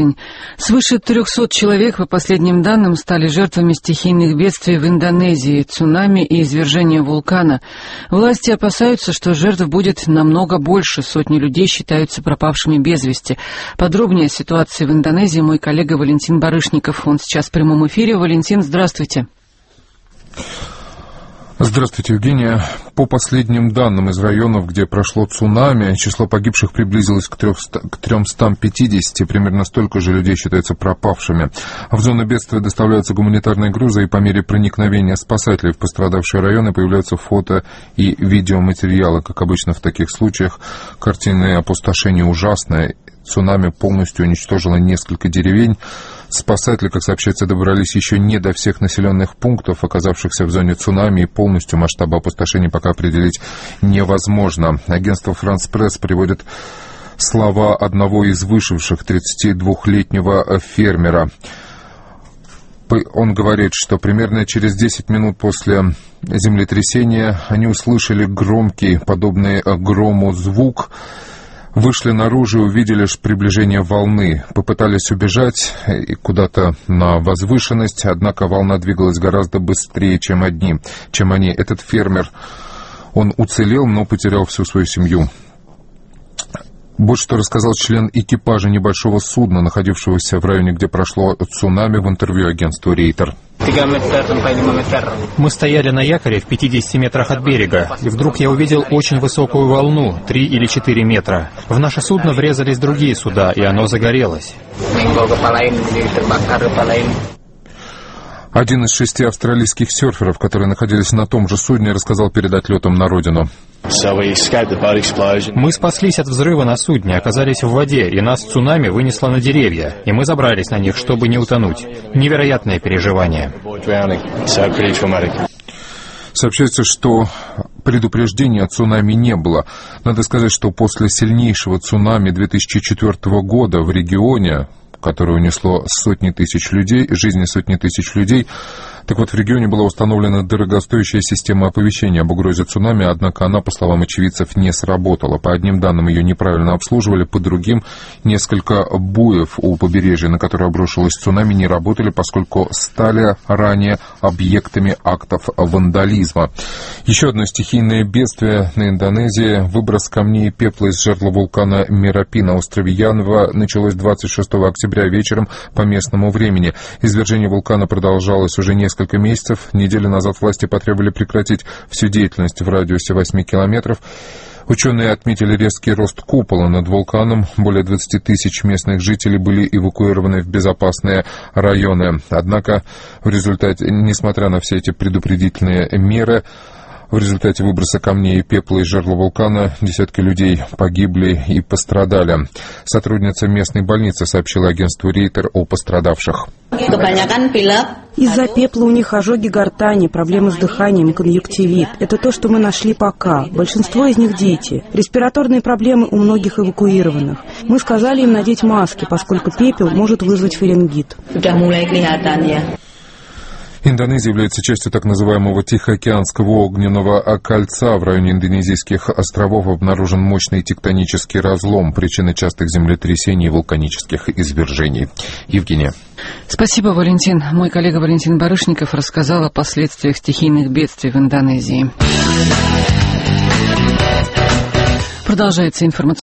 день. Свыше 300 человек, по последним данным, стали жертвами стихийных бедствий в Индонезии, цунами и извержения вулкана. Власти опасаются, что жертв будет намного больше. Сотни людей считаются пропавшими без вести. Подробнее о ситуации в Индонезии мой коллега Валентин Барышников. Он сейчас в прямом эфире. Валентин, здравствуйте. Здравствуйте, Евгения. По последним данным из районов, где прошло цунами, число погибших приблизилось к 350, примерно столько же людей считаются пропавшими. В зону бедствия доставляются гуманитарные грузы, и по мере проникновения спасателей в пострадавшие районы появляются фото и видеоматериалы. Как обычно в таких случаях, картины опустошения ужасные. Цунами полностью уничтожило несколько деревень. Спасатели, как сообщается, добрались еще не до всех населенных пунктов, оказавшихся в зоне цунами, и полностью масштаб опустошения пока определить невозможно. Агентство «Франс Пресс» приводит слова одного из выживших, 32-летнего фермера. Он говорит, что примерно через 10 минут после землетрясения они услышали громкий, подобный грому звук, вышли наружу и увидели приближение волны. Попытались убежать куда-то на возвышенность, однако волна двигалась гораздо быстрее, чем они. Этот фермер, он уцелел, но потерял всю свою семью. Вот что рассказал член экипажа небольшого судна, находившегося в районе, где прошло цунами, в интервью агентству Рейтер. Мы стояли на якоре в 50 метрах от берега, и вдруг я увидел очень высокую волну, 3 или 4 метра. В наше судно врезались другие суда, и оно загорелось. Один из 6 австралийских серферов, которые находились на том же судне, рассказал перед отлетом на родину. Мы спаслись от взрыва на судне, оказались в воде, и нас цунами вынесло на деревья, и мы забрались на них, чтобы не утонуть. Невероятное переживание. Сообщается, что предупреждения о цунами не было. Надо сказать, что после сильнейшего цунами 2004 года в регионе, которое унесло жизни сотни тысяч людей. Так вот, в регионе была установлена дорогостоящая система оповещения об угрозе цунами, однако она, по словам очевидцев, не сработала. По одним данным, ее неправильно обслуживали, по другим, несколько буев у побережья, на которые обрушилось цунами, не работали, поскольку стали ранее объектами актов вандализма. Еще одно стихийное бедствие на Индонезии. Выброс камней и пепла из жерла вулкана Мерапи на острове Янва началось 26 октября вечером по местному времени. Извержение вулкана продолжалось уже несколько месяцев. Неделю назад власти потребовали прекратить всю деятельность в радиусе 8 километров. Ученые отметили резкий рост купола над вулканом. Более 20 тысяч местных жителей были эвакуированы в безопасные районы. Однако, несмотря на все эти предупредительные меры, в результате выброса камней и пепла из жерла вулкана десятки людей погибли и пострадали. Сотрудница местной больницы сообщила агентству Рейтер о пострадавших. Из-за пепла у них ожоги гортани, проблемы с дыханием, конъюнктивит. Это то, что мы нашли пока. Большинство из них дети. Респираторные проблемы у многих эвакуированных. Мы сказали им надеть маски, поскольку пепел может вызвать фарингит. Индонезия является частью так называемого Тихоокеанского огненного кольца. В районе индонезийских островов обнаружен мощный тектонический разлом, причиной частых землетрясений и вулканических извержений. Евгения. Спасибо, Валентин. Мой коллега Валентин Барышников рассказал о последствиях стихийных бедствий в Индонезии. Продолжается информация.